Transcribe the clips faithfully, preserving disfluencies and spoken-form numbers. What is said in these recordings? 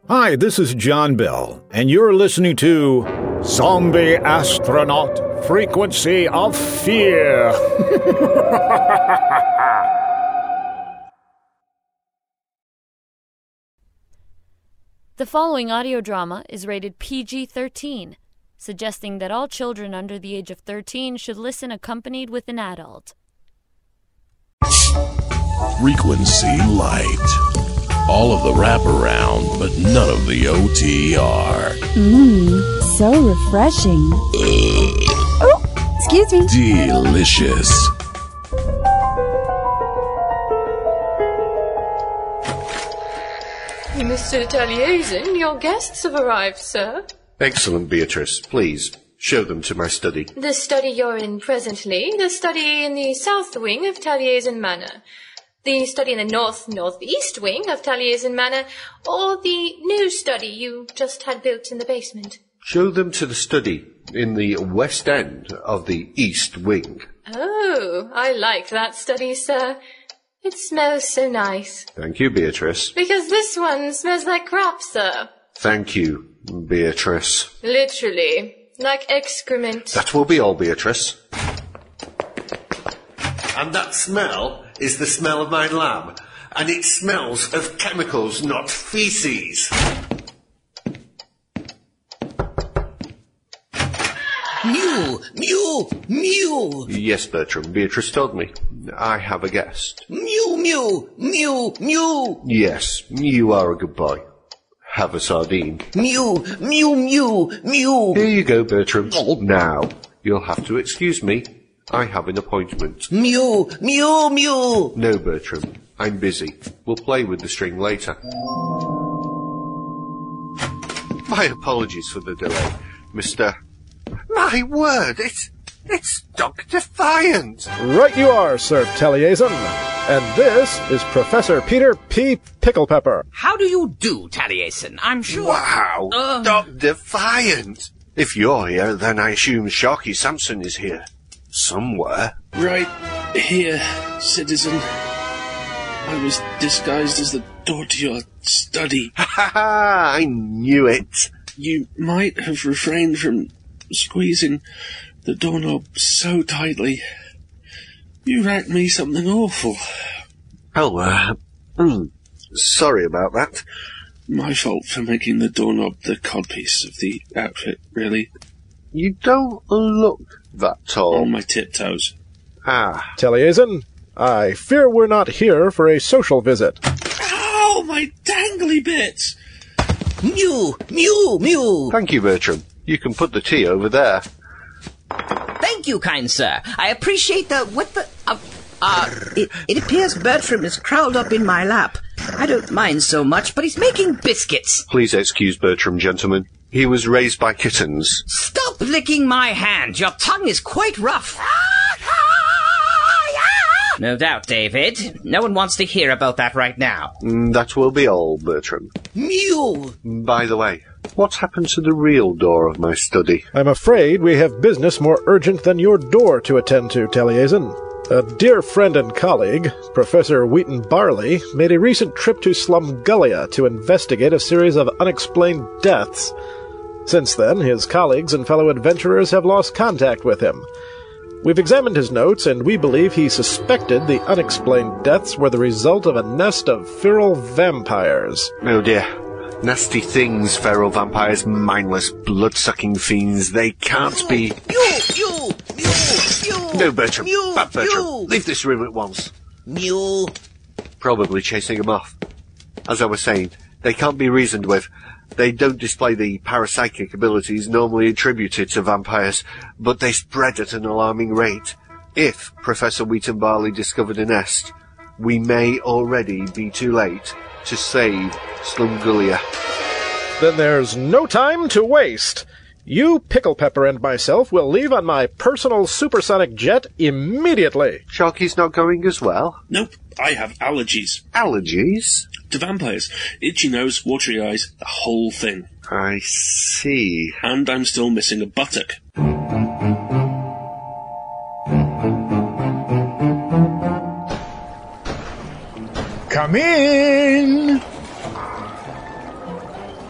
Hi, this is John Bell, and you're listening to Zombie Astronaut Frequency of Fear. The following audio drama is rated P G thirteen, suggesting that all children under the age of thirteen should listen accompanied with an adult. Frequency Light. All of the wraparound, but none of the O T R. Mmm, so refreshing. Oh, excuse me. Delicious. Mister Taliesin, your guests have arrived, sir. Excellent, Beatrice. Please, show them to my study. The study you're in presently, the study in the south wing of Taliesin Manor, the study in the north-northeast wing of Taliesin Manor, or the new study you just had built in the basement. Show them to the study in the west end of the east wing. Oh, I like that study, sir. It smells so nice. Thank you, Beatrice. Because this one smells like crap, sir. Thank you, Beatrice. Literally, like excrement. That will be all, Beatrice. And that smell is the smell of my lab. And it smells of chemicals, not feces. Mew! Mew! Mew! Yes, Bertram, Beatrice told me. I have a guest. Mew! Mew! Mew! Mew! Yes, you are a good boy. Have a sardine. Mew! Mew! Mew! Mew! Here you go, Bertram. Now, you'll have to excuse me. I have an appointment. Mew! Mew! Mew! No, Bertram. I'm busy. We'll play with the string later. My apologies for the delay, Mister My word, it's... it's Doc Defiant! Right you are, Sir Taliesin. And this is Professor Peter P. Picklepepper. How do you do, Taliesin? I'm sure... Wow! Uh... Doc Defiant! If you're here, then I assume Sharky Sampson is here. Somewhere. Right here, citizen. I was disguised as the door to your study. Ha ha ha! I knew it! You might have refrained from squeezing the doorknob so tightly. You racked me something awful. Oh, uh, mm, sorry about that. My fault for making the doorknob the codpiece of the outfit, really. You don't look that tall. On my tiptoes. Ah. Taliesin, I fear we're not here for a social visit. Ow, my dangly bits! Mew! Mew! Mew! Thank you, Bertram. You can put the tea over there. Thank you, kind sir. I appreciate the... what the... Uh, uh... It, it appears Bertram is curled up in my lap. I don't mind so much, but he's making biscuits. Please excuse Bertram, gentlemen. He was raised by kittens. Stop licking my hand. Your tongue is quite rough. No doubt, David. No one wants to hear about that right now. Mm, that will be all, Bertram. Mew! By the way, what's happened to the real door of my study? I'm afraid we have business more urgent than your door to attend to, Taliesin. A dear friend and colleague, Professor Wheaton Barley, made a recent trip to Slumgullia to investigate a series of unexplained deaths. Since then, his colleagues and fellow adventurers have lost contact with him. We've examined his notes, and we believe he suspected the unexplained deaths were the result of a nest of feral vampires. Oh dear. Nasty things, feral vampires, mindless, blood-sucking fiends. They can't be... Mew! Mew! Mew! Mew! No, Bertram. Mew! Bad Bertram. Mew! Leave this room at once. Mew! Probably chasing him off. As I was saying, they can't be reasoned with. They don't display the parapsychic abilities normally attributed to vampires, but they spread at an alarming rate. If Professor Wheaton Barley discovered a nest, we may already be too late to save Slumgullia. Then there's no time to waste. You, Picklepepper, and myself will leave on my personal supersonic jet immediately. Sharky's not going as well? Nope, I have allergies. Allergies? To vampires. Itchy nose, watery eyes, the whole thing. I see. And I'm still missing a buttock. Come in!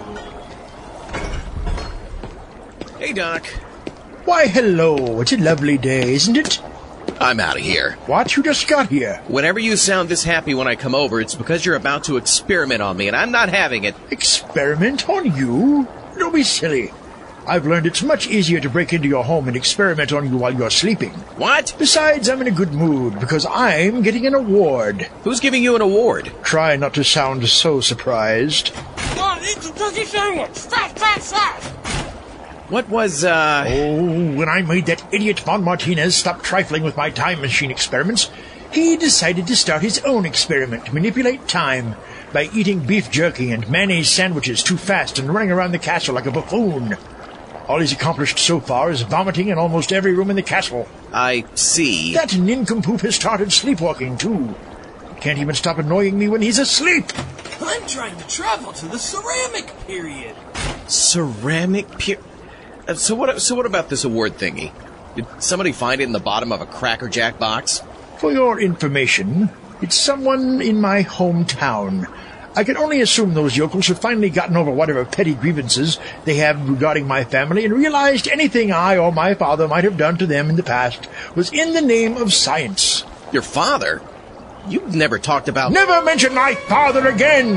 Doc. Why, hello. It's a lovely day, isn't it? I'm out of here. What? You just got here. Whenever you sound this happy when I come over, it's because you're about to experiment on me, and I'm not having it. Experiment on you? Don't be silly. I've learned it's much easier to break into your home and experiment on you while you're sleeping. What? Besides, I'm in a good mood because I'm getting an award. Who's giving you an award? Try not to sound so surprised. Come on, eat the turkey sandwich! Fast, fast, fast! What was, uh... Oh, when I made that idiot Von Martinez stop trifling with my time machine experiments, he decided to start his own experiment to manipulate time by eating beef jerky and mayonnaise sandwiches too fast and running around the castle like a buffoon. All he's accomplished so far is vomiting in almost every room in the castle. I see. That nincompoop has started sleepwalking, too. Can't even stop annoying me when he's asleep. I'm trying to travel to the ceramic period. Ceramic period? Uh, so what So what about this award thingy? Did somebody find it in the bottom of a Cracker Jack box? For your information, it's someone in my hometown. I can only assume those yokels have finally gotten over whatever petty grievances they have regarding my family and realized anything I or my father might have done to them in the past was in the name of science. Your father? You've never talked about... Never mention my father again!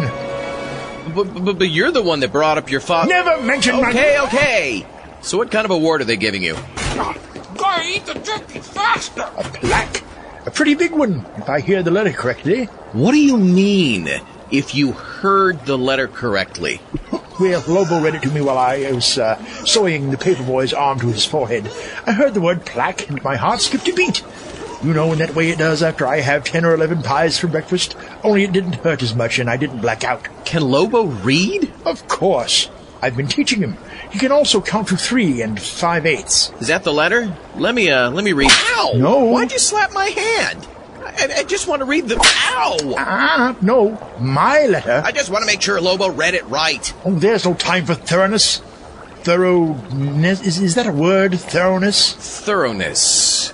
But, but, but you're the one that brought up your father... Never mention okay, my... Okay, okay. So what kind of award are they giving you? Gotta eat the jerky faster! A plaque. A pretty big one, if I hear the letter correctly. What do you mean, if you heard the letter correctly? Well, Lobo read it to me while I was uh, sewing the paperboy's arm to his forehead. I heard the word plaque, and my heart skipped a beat. You know, in that way it does after I have ten or eleven pies for breakfast, only it didn't hurt as much and I didn't black out. Can Lobo read? Of course. I've been teaching him. He can also count to three and five-eighths. Is that the letter? Let me, uh, let me read. Ow! No. Why'd you slap my hand? I, I just want to read the... Ow! Ah, no. My letter. I just want to make sure Lobo read it right. Oh, there's no time for thoroughness. Thoroughness? Is, is that a word, thoroughness? Thoroughness.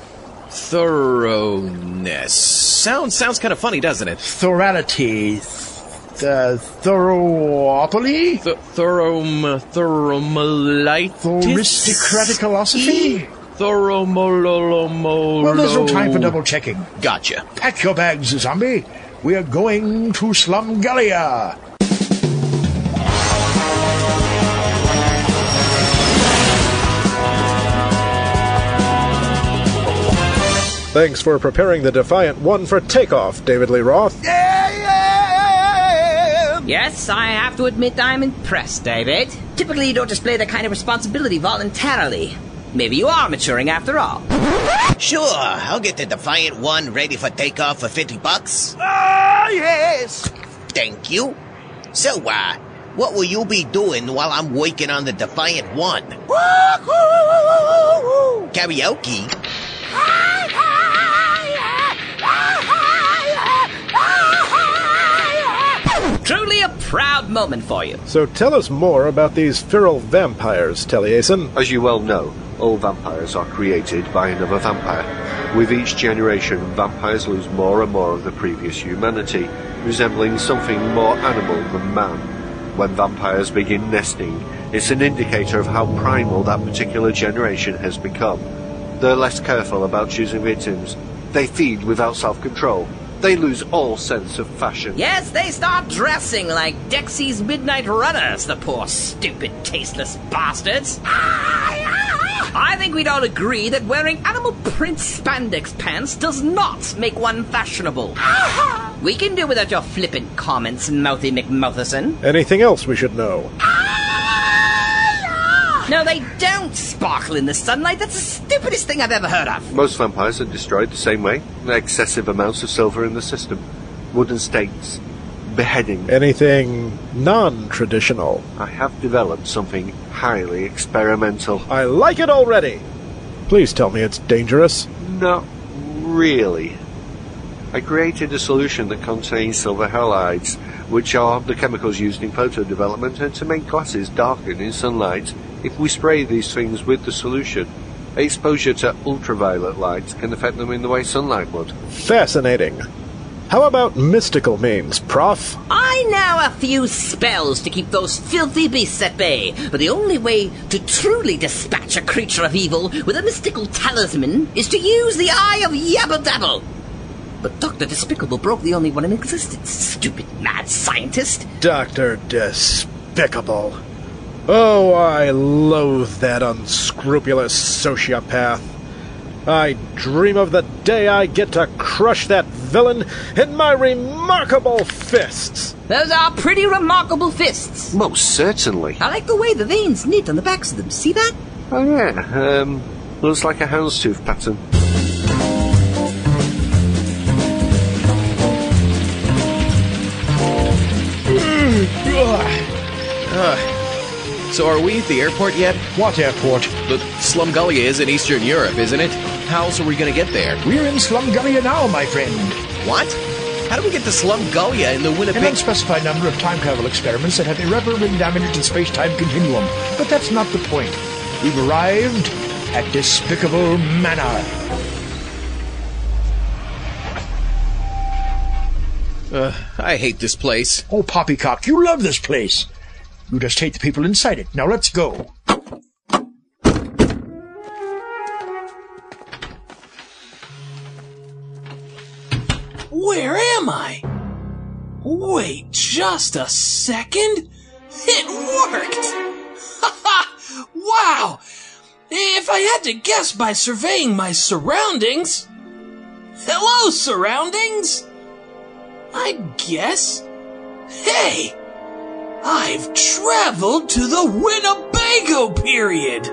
Thoroughness. Sounds, sounds kind of funny, doesn't it? Thorality. Uh, thoroughopoli? Th- thorom... Thoromolite? Aristocraticalosophy? Thoromololomo... Well, there's no time for double-checking. Gotcha. Pack your bags, zombie. We are going to Slumgullia. Thanks for preparing the Defiant One for takeoff, David Lee Roth. Yeah, yeah! Yes, I have to admit I'm impressed, David. Typically, you don't display that kind of responsibility voluntarily. Maybe you are maturing after all. Sure, I'll get the Defiant One ready for takeoff for fifty bucks. Ah, yes! Thank you. So, uh, what will you be doing while I'm working on the Defiant One? Karaoke? Truly a proud moment for you. So tell us more about these feral vampires, Taliesin. As you well know, all vampires are created by another vampire. With each generation, vampires lose more and more of the previous humanity, resembling something more animal than man. When vampires begin nesting, it's an indicator of how primal that particular generation has become. They're less careful about choosing victims. They feed without self-control. They lose all sense of fashion. Yes, they start dressing like Dexy's Midnight Runners, the poor, stupid, tasteless bastards. I think we'd all agree that wearing animal print spandex pants does not make one fashionable. We can do without your flippant comments, Mouthy McMouthison. Anything else we should know? No, they don't sparkle in the sunlight. That's the stupidest thing I've ever heard of. Most vampires are destroyed the same way. Excessive amounts of silver in the system. Wooden stakes. Beheading. Anything non-traditional? I have developed something highly experimental. I like it already! Please tell me it's dangerous. Not really. I created a solution that contains silver halides, which are the chemicals used in photo development and to make glasses darken in sunlight. If we spray these things with the solution, exposure to ultraviolet light can affect them in the way sunlight would. Fascinating. How about mystical means, Prof? I know a few spells to keep those filthy beasts at bay, but the only way to truly dispatch a creature of evil with a mystical talisman is to use the Eye of Yabba Dabble. But Doctor Despicable broke the only one in existence, stupid mad scientist. Doctor Despicable. Oh, I loathe that unscrupulous sociopath. I dream of the day I get to crush that villain in my remarkable fists. Those are pretty remarkable fists. Most certainly. I like the way the veins knit on the backs of them. See that? Oh, yeah. Um, looks like a houndstooth pattern. uh, so are we at the airport yet? What airport? The Slumgullia is in Eastern Europe, isn't it? How else are we going to get there? We're in Slumgullia now, my friend. What? How do we get to Slumgullia in the Winnipeg... An unspecified number of time travel experiments that have irreparably damaged the space-time continuum. But that's not the point. We've arrived at Despicable Manor. Uh, I hate this place. Oh, Poppycock, you love this place. You just hate the people inside it. Now let's go. Where am I? Wait just a second. It worked! Haha! Wow! If I had to guess by surveying my surroundings... Hello, surroundings! I'd guess... Hey! I've traveled to the Winnebago period!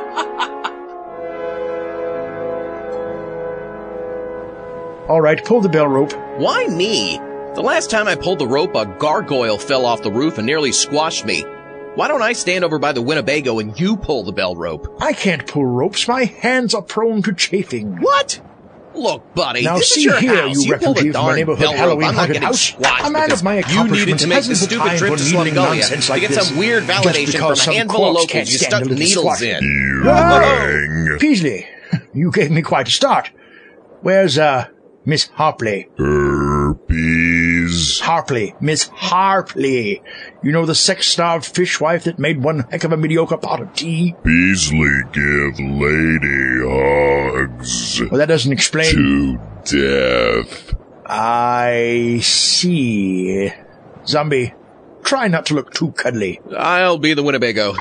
All right, pull the bell rope. Why me? The last time I pulled the rope, a gargoyle fell off the roof and nearly squashed me. Why don't I stand over by the Winnebago and you pull the bell rope? I can't pull ropes. My hands are prone to chafing. What? Look, buddy, now this see is your here, house. You, you pull the refugee from a darn neighborhood bell rope. Halloween I'm not haunted getting house. squashed A man because of my you needed to make the stupid trip to Slumgullia like to get this. some weird validation from a handful of locals you stuck needles in. Oh, Peasley, you gave me quite a start. Where's, uh, Miss Harpley? Herpes. Harpley. Miss Harpley. You know the sex-starved fishwife that made one heck of a mediocre pot of tea? Beasley give lady hugs. Well, that doesn't explain... To death. I see. Zombie, try not to look too cuddly. I'll be the Winnebago.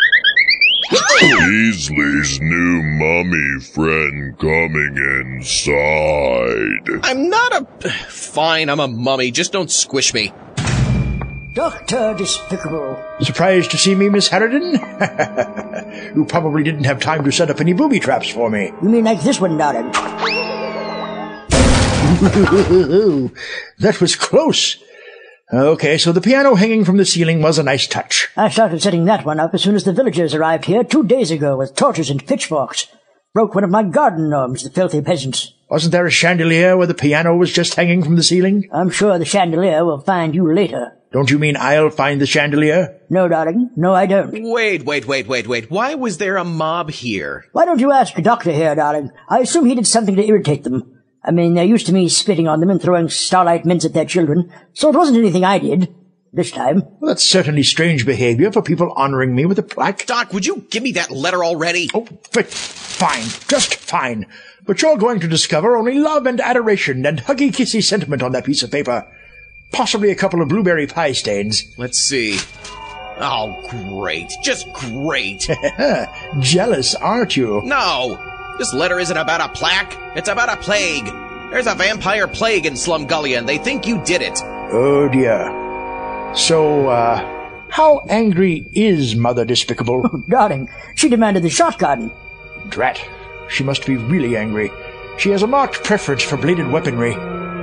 Beasley's new mummy friend coming inside. I'm not a... Fine, I'm a mummy. Just don't squish me. Doctor Despicable. Surprised to see me, Miss Harridan? You probably didn't have time to set up any booby traps for me. You mean like this one, darling? That was close. Okay, so the piano hanging from the ceiling was a nice touch. I started setting that one up as soon as the villagers arrived here two days ago with torches and pitchforks. Broke one of my garden gnomes, the filthy peasants. Wasn't there a chandelier where the piano was just hanging from the ceiling? I'm sure the chandelier will find you later. Don't you mean I'll find the chandelier? No, darling. No, I don't. Wait, wait, wait, wait, wait. Why was there a mob here? Why don't you ask the doctor here, darling? I assume he did something to irritate them. I mean, they're used to me spitting on them and throwing starlight mints at their children, so it wasn't anything I did. This time. Well, that's certainly strange behavior for people honoring me with a plaque. Doc, would you give me that letter already? Oh, f- fine. Just fine. But you're going to discover only love and adoration and huggy-kissy sentiment on that piece of paper. Possibly a couple of blueberry pie stains. Let's see. Oh, great. Just great. Jealous, aren't you? No. This letter isn't about a plaque. It's about a plague. There's a vampire plague in Slumgullia, and they think you did it. Oh, dear. So, uh, how angry is Mother Despicable? Oh, darling, she demanded the shotgun. Drat. She must be really angry. She has a marked preference for bladed weaponry.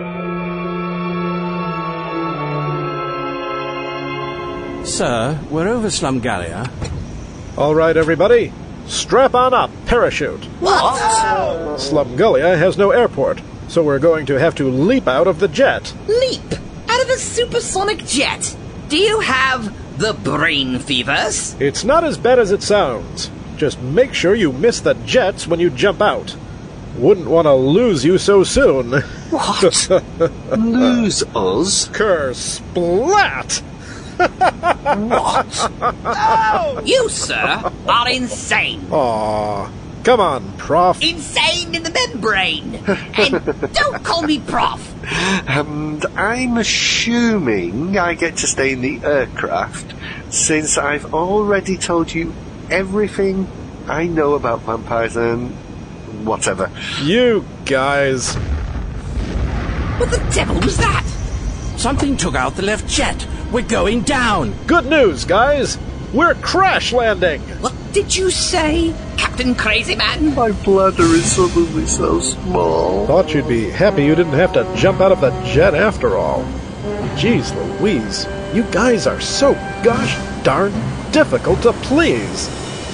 Sir, we're over Slumgullia. All right, everybody. Strap on up. Parachute. What? Slumgullia has no airport, so we're going to have to leap out of the jet. Leap? Out of a supersonic jet? Do you have the brain fevers? It's not as bad as it sounds. Just make sure you miss the jets when you jump out. Wouldn't want to lose you so soon. What? Lose us? Kersplat! What? No! You, sir, are insane. Aw, come on, Prof. Insane in the membrane. And don't call me Prof. And I'm assuming I get to stay in the aircraft, since I've already told you everything I know about vampires and whatever. You guys. What the devil was that? Something took out the left jet. We're going down. Good news, guys. We're crash landing. What did you say, Captain Crazy Man? My bladder is suddenly so small. Thought you'd be happy you didn't have to jump out of the jet after all. Jeez Louise, you guys are so gosh darn difficult to please.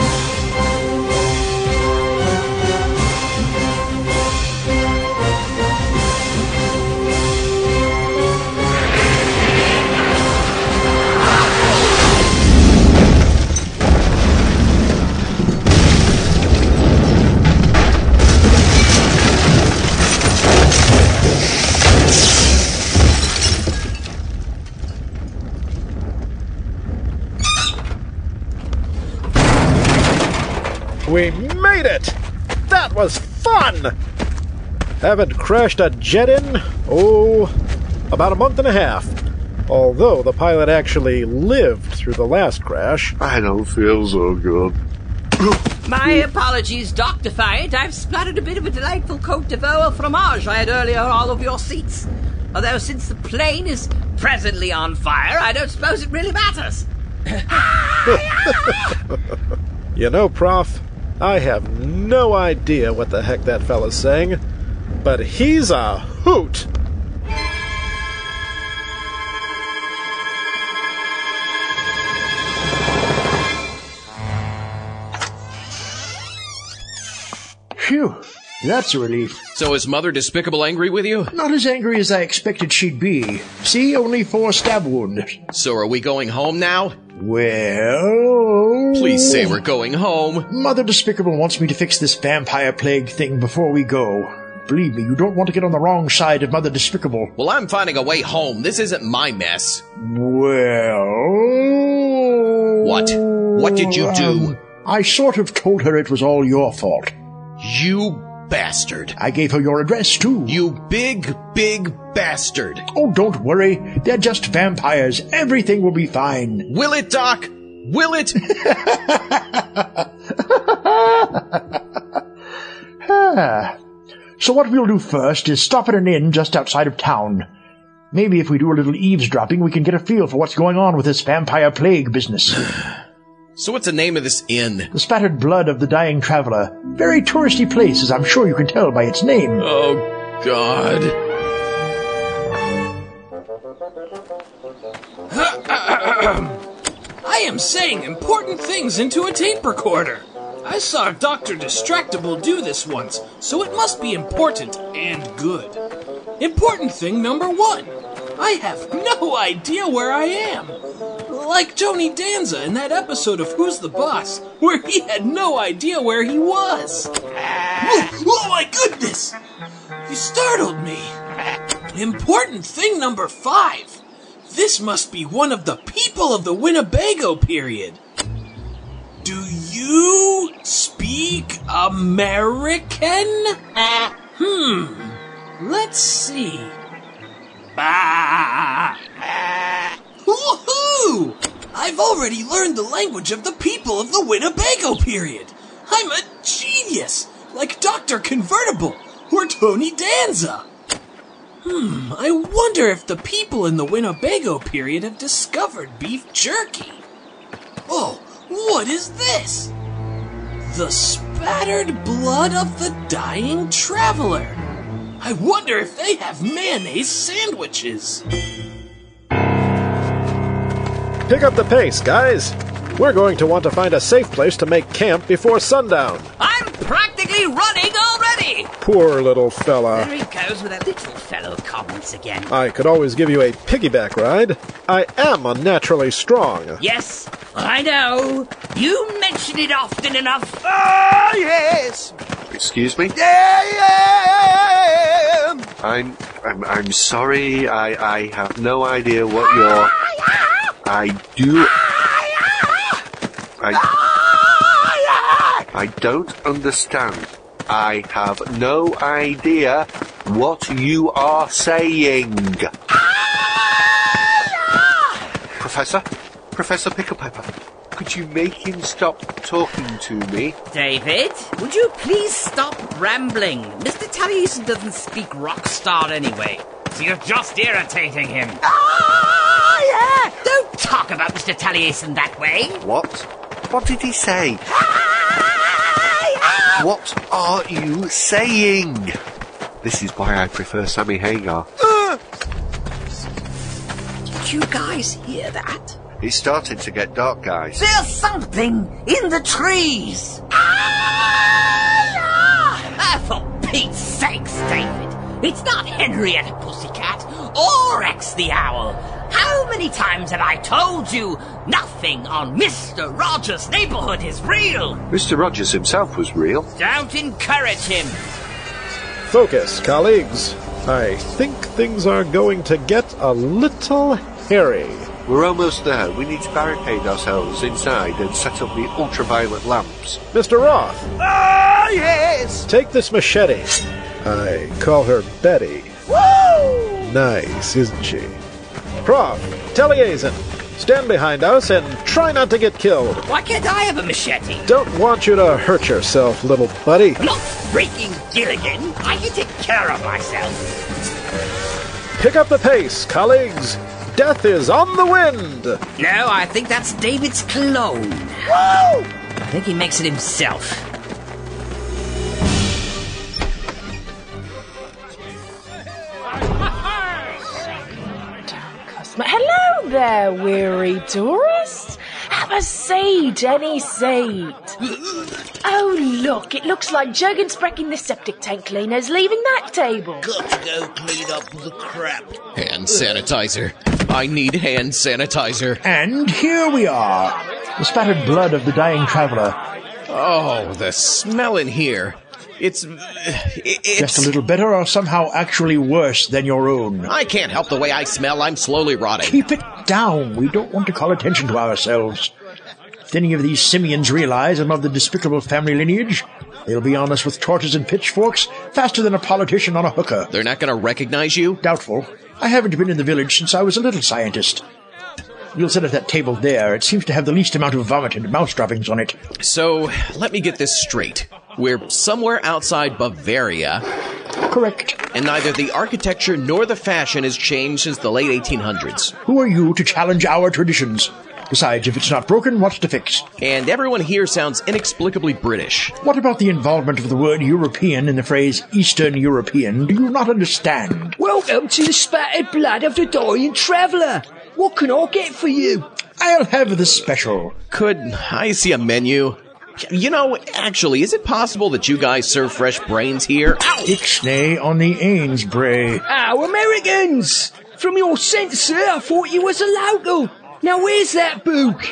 We made it! That was fun! Haven't crashed a jet in, oh, about a month and a half. Although the pilot actually lived through the last crash. I don't feel so good. My apologies, Doctor Fight. I've splattered a bit of a delightful Cote de Veau fromage I had earlier all over your seats. Although since the plane is presently on fire, I don't suppose it really matters. You know, Prof, I have no idea what the heck that fella's saying, but he's a hoot! Phew, that's a relief. So is Mother Despicable angry with you? Not as angry as I expected she'd be. See, only four stab wounds. So are we going home now? Well... Please say we're going home. Mother Despicable wants me to fix this vampire plague thing before we go. Believe me, you don't want to get on the wrong side of Mother Despicable. Well, I'm finding a way home. This isn't my mess. Well... What? What did you do? Um, I sort of told her it was all your fault. You bastard. I gave her your address, too. You big, big bastard. Oh, don't worry. They're just vampires. Everything will be fine. Will it, Doc? Will it? ah. So what we'll do first is stop at an inn just outside of town. Maybe if we do a little eavesdropping, we can get a feel for what's going on with this vampire plague business. So what's the name of this inn? The Spattered Blood of the Dying Traveler. Very touristy place, as I'm sure you can tell by its name. Oh, God. I am saying important things into a tape recorder. I saw Doctor Distractable do this once, so it must be important and good. Important thing number one. I have no idea where I am. Like Tony Danza in that episode of Who's the Boss, where he had no idea where he was. Oh, oh my goodness! You startled me. Important thing number five. This must be one of the people of the Winnebago period. Do you speak American? Hmm. Let's see. Bah! Woohoo! I've already learned the language of the people of the Winnebago period. I'm a genius, like Doctor Convertible or Tony Danza. Hmm, I wonder if the people in the Winnebago period have discovered beef jerky. Oh, what is this? The spattered blood of the dying traveler. I wonder if they have mayonnaise sandwiches. Pick up the pace, guys. We're going to want to find a safe place to make camp before sundown. I'm practically running already! Poor little fella. There he goes with that little fellow comments again. I could always give you a piggyback ride. I am unnaturally strong. Yes, I know. You mention it often enough. Ah, yes! Excuse me? I'm, I'm, I'm sorry. I, I have no idea what you're... I do... I... I don't understand. I have no idea what you are saying. Professor? Professor Picklepepper, could you make him stop talking to me? David, would you please stop rambling? Mister Taliesin doesn't speak rockstar anyway, so you're just irritating him. Ah, yeah! Don't talk about Mister Taliesin that way. What? What did he say? What are you saying? This is why I prefer Sammy Hagar. Uh, did you guys hear that? It's starting to get dark, guys. There's something in the trees! Ah, for Pete's sakes, David! It's not Henrietta Pussycat or Rex the Owl. How many times have I told you nothing on Mister Rogers' neighborhood is real? Mister Rogers himself was real. Don't encourage him. Focus, colleagues. I think things are going to get a little hairy. We're almost there. We need to barricade ourselves inside and set up the ultraviolet lamps. Mister Roth. Ah, yes! Take this machete. I call her Betty. Woo! Nice, isn't she? Prof, Taliesin, stand behind us and try not to get killed. Why can't I have a machete? Don't want you to hurt yourself, little buddy. I'm not freaking Gilligan. I can take care of myself. Pick up the pace, colleagues. Death is on the wind. No, I think that's David's cologne. Woo! I think he makes it himself. Hello there, weary tourist. Have a seat, any seat. Oh, look, it looks like Jurgensbrecken the septic tank cleaner's leaving that table. Got to go clean up the crap. Hand sanitizer. I need hand sanitizer. And here we are. The spattered blood of the dying traveler. Oh, the smell in here. It's, it's... Just a little better or somehow actually worse than your own? I can't help the way I smell. I'm slowly rotting. Keep it down. We don't want to call attention to ourselves. If any of these simians realize I'm of the despicable family lineage, they'll be on us with torches and pitchforks faster than a politician on a hooker. They're not going to recognize you? Doubtful. I haven't been in the village since I was a little scientist. You'll sit at that table there. It seems to have the least amount of vomit and mouse droppings on it. So, let me get this straight. We're somewhere outside Bavaria. Correct. And neither the architecture nor the fashion has changed since the late eighteen hundreds. Who are you to challenge our traditions? Besides, if it's not broken, what's to fix? And everyone here sounds inexplicably British. What about the involvement of the word European in the phrase Eastern European? Do you not understand? Welcome to the spattered blood of the dying traveller. What can I get for you? I'll have the special. Could I see a menu? You know, actually, is it possible that you guys serve fresh brains here? Ow! Ixnay on the Ainsbury. Oh, Americans! From your censor, I thought you was a local. Now where's that book?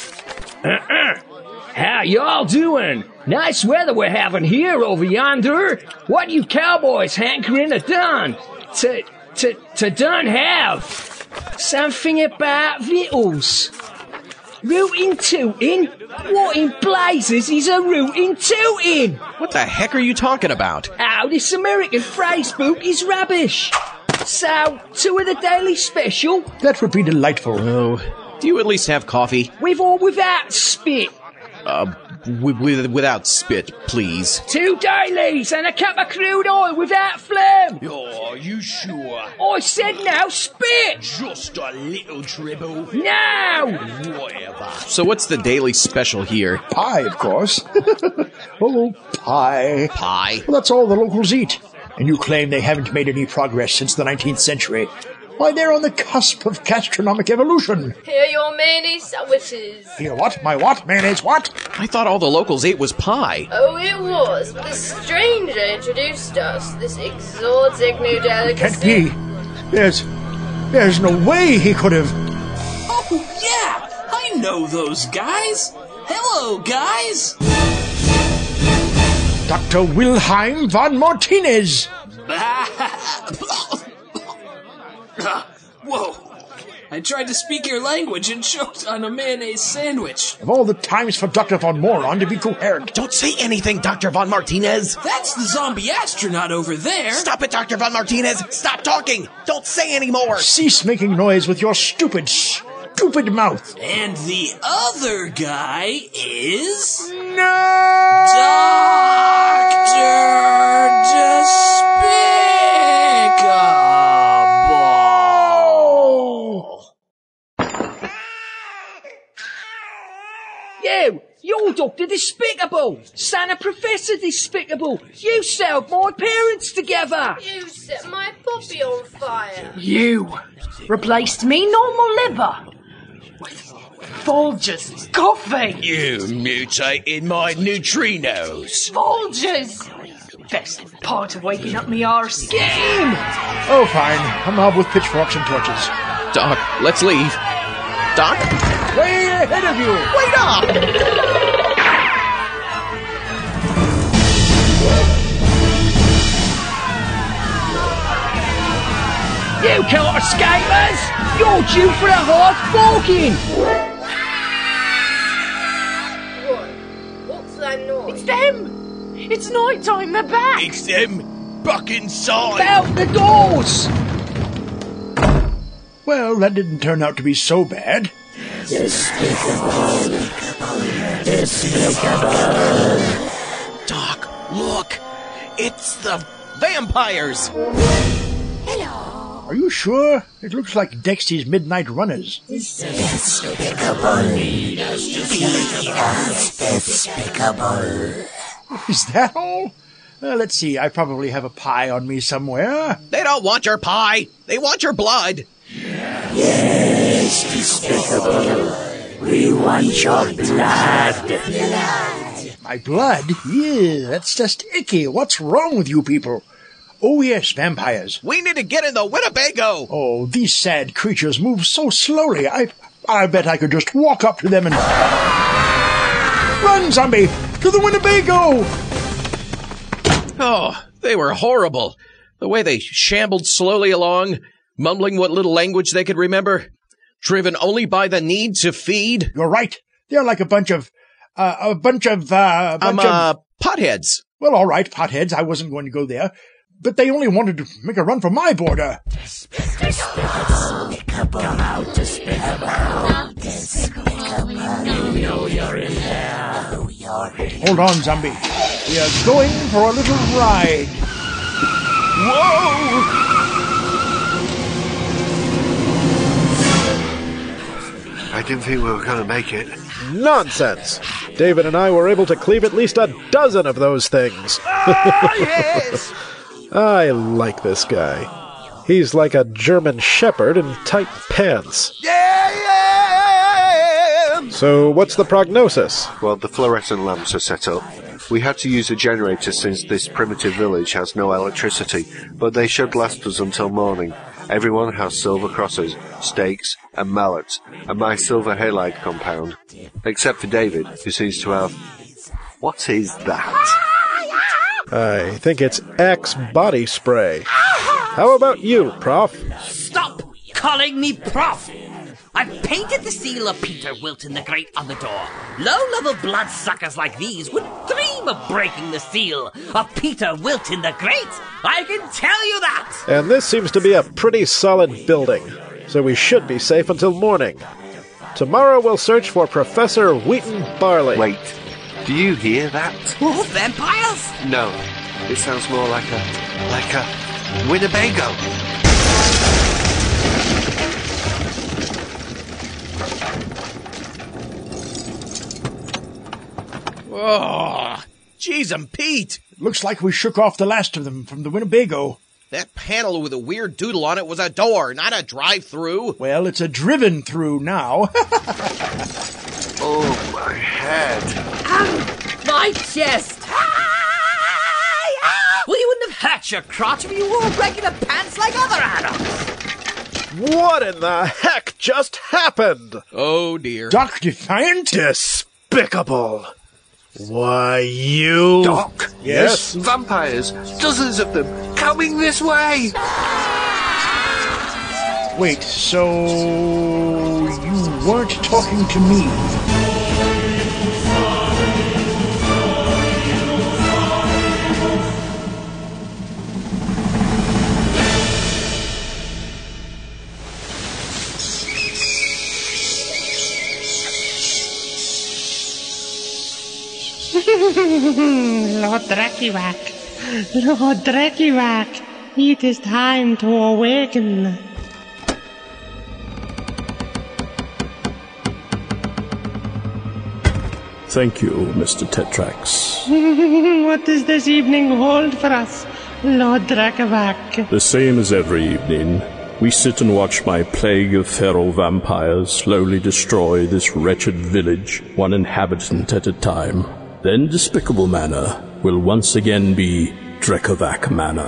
Uh-uh. How y'all doing? Nice weather we're having here over yonder. What you cowboys hankering to done? To, to, to done have? Something about victuals. Rootin' tootin'? What in blazes is a rootin' tootin'? What the heck are you talking about? Oh, this American phrase book is rubbish. So, two of the daily special? That would be delightful. Oh, do you at least have coffee? With or without spit? Uh, with, with, without spit, please. Two dailies and a cup of crude oil without phlegm. Oh, you sure? I said no spit. Just a little dribble. No. Whatever. So what's the daily special here? Pie, of course. Oh, pie. Pie? Well, that's all the locals eat. And you claim they haven't made any progress since the nineteenth century. Why, they're on the cusp of gastronomic evolution. Here your mayonnaise sandwiches. Here what? My what? Mayonnaise what? I thought all the locals ate was pie. Oh, it was, but this stranger introduced us. This exotic new delicacy. Can't be. There's... There's no way he could have... Oh, yeah! I know those guys! Hello, guys! Doctor Wilhelm von Martinez! Whoa. I tried to speak your language and choked on a mayonnaise sandwich. Of all the times for Doctor Von Moron to be coherent. Don't say anything, Doctor Von Martinez. That's the zombie astronaut over there. Stop it, Doctor Von Martinez. Stop talking. Don't say any more. Cease making noise with your stupid, stupid mouth. And the other guy is... No! Doctor Despicable. You! You're Doctor Despicable! Son of Professor Despicable! You sold my parents together! You set my puppy on fire. You replaced me normal liver with Folgers coffee. You mutated my neutrinos. Folgers! Best part of waking up me arse. Game! Oh, fine. Come out with pitchforks and torches. Doc, let's leave. Doc? Way ahead of you! Wait up! You can't escape us! You're due for a hard forking! What? What's that noise? It's them! It's night time, they're back! It's them back inside! Out the doors! Well, that didn't turn out to be so bad. Despicable. Despicable. Doc, look! It's the vampires! Are you sure? It looks like Dexy's Midnight Runners. Despicable. Despicable. Is that all? Uh, let's see, I probably have a pie on me somewhere. They don't want your pie! They want your blood! Yes, Despicable. We want your blood. My blood? Yeah, that's just icky. What's wrong with you people? Oh yes, vampires. We need to get in the Winnebago! Oh, these sad creatures move so slowly. I I bet I could just walk up to them and... Run, zombie! To the Winnebago! Oh, they were horrible. The way they shambled slowly along, mumbling what little language they could remember, driven only by the need to feed. You're right. They're like a bunch of... Uh, a bunch of... Uh, a bunch um, uh, of... potheads. Well, all right, potheads. I wasn't going to go there. But they only wanted to make a run for my border. Despicable. Come out, Despicable. Despicable. You know you're in there. You're in there. Hold on, zombie. We are going for a little ride. Whoa! I didn't think we were going to make it. Nonsense! David and I were able to cleave at least a dozen of those things. Ah, yes! I like this guy. He's like a German shepherd in tight pants. Yeah, yeah! So, what's the prognosis? Well, the fluorescent lamps are set up. We had to use a generator since this primitive village has no electricity, but they should last us until morning. Everyone has silver crosses, stakes, and mallets, and my silver halide compound. Except for David, who seems to have... What is that? I think it's Axe body spray. How about you, Prof? Stop calling me Prof! I've painted the seal of Peter Wilton the Great on the door. Low-level bloodsuckers like these would dream of breaking the seal of Peter Wilton the Great. I can tell you that! And this seems to be a pretty solid building, so we should be safe until morning. Tomorrow we'll search for Professor Wheaton Barley. Wait, do you hear that? Oh, vampires? No, it sounds more like a... like a Winnebago. Oh, jeez, I'm Pete. Looks like we shook off the last of them from the Winnebago. That panel with a weird doodle on it was a door, not a drive-through. Well, it's a driven-through now. Oh, my head. Ow, my chest. Well, you wouldn't have hurt your crotch if you wore regular pants like other adults. What in the heck just happened? Oh, dear. Doc Defiant? Despicable. Why, you... Doc? Yes? Vampires. Dozens of them. Coming this way! Wait, so... you weren't talking to me? Lord Dracuvac, Lord Dracuvac, it is time to awaken. Thank you, Mister Tetrax. What does this evening hold for us, Lord Dracuvac? The same as every evening. We sit and watch my plague of feral vampires slowly destroy this wretched village, one inhabitant at a time. Then Despicable Manor will once again be Dracovac Manor.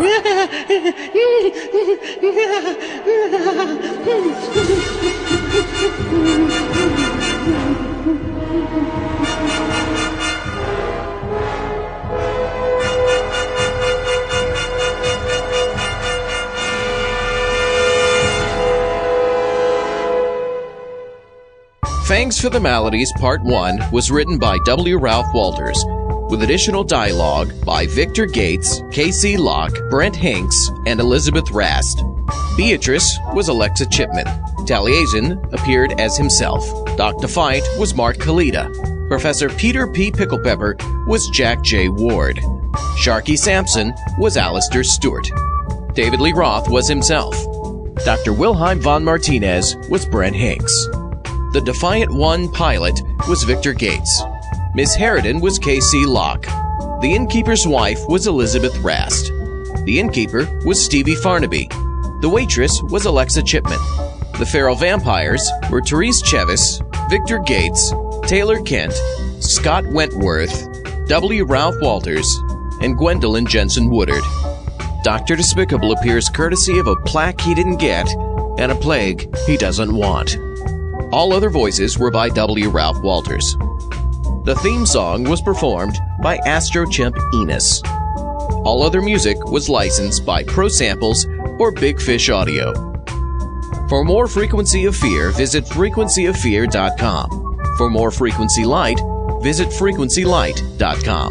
Fangs for the Maladies Part one was written by W. Ralph Walters, with additional dialogue by Victor Gates, K C Locke, Brent Hinks, and Elizabeth Rast. Beatrice was Alexa Chipman. Taliesin appeared as himself. Doc Defiant was Mark Kalita. Professor Peter P. Picklepepper was Jack J. Ward. Sharky Sampson was Alistair Stewart. David Lee Roth was himself. Doctor Wilhelm von Martinez was Brent Hinks. The Defiant One pilot was Victor Gates. Miss Harridan was K C Locke. The innkeeper's wife was Elizabeth Rast. The innkeeper was Stevie Farnaby. The waitress was Alexa Chipman. The feral vampires were Therese Chevis, Victor Gates, Taylor Kent, Scott Wentworth, W. Ralph Walters, and Gwendolyn Jensen Woodard. Doctor Despicable appears courtesy of a plaque he didn't get and a plague he doesn't want. All other voices were by W. Ralph Walters. The theme song was performed by Astrochimp Enos. All other music was licensed by Pro Samples or Big Fish Audio. For more Frequency of Fear, visit frequency of fear dot com. For more Frequency Light, visit frequency light dot com.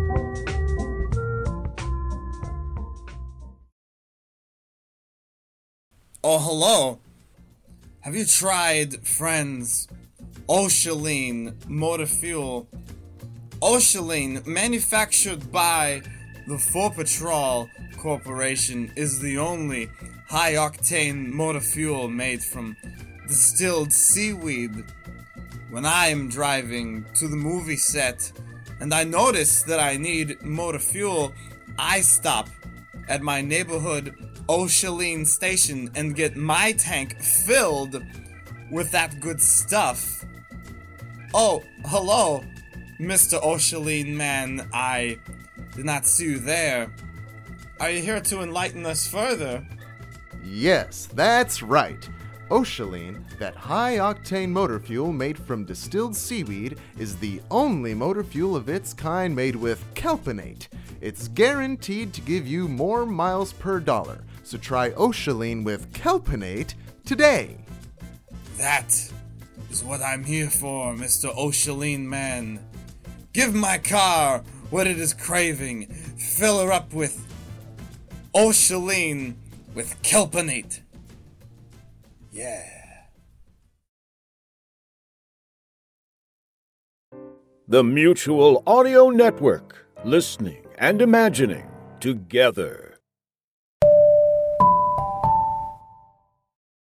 Oh, hello. Have you tried, friends, Ocheline Motor Fuel? Ocheline, manufactured by the Four Patrol Corporation, is the only high-octane motor fuel made from distilled seaweed. When I am driving to the movie set and I notice that I need motor fuel, I stop at my neighborhood Ocheline station and get my tank filled with that good stuff. Oh, hello, Mister Ocheline man. I did not see you there. Are you here to enlighten us further? Yes, that's right. Ocheline, that high-octane motor fuel made from distilled seaweed, is the only motor fuel of its kind made with kelpinate. It's guaranteed to give you more miles per dollar. So try Ocheline with kelpinate today. That is what I'm here for, Mister Ocheline man. Give my car what it is craving. Fill her up with Ocheline with kelpinate. Yeah. The Mutual Audio Network, listening and imagining together.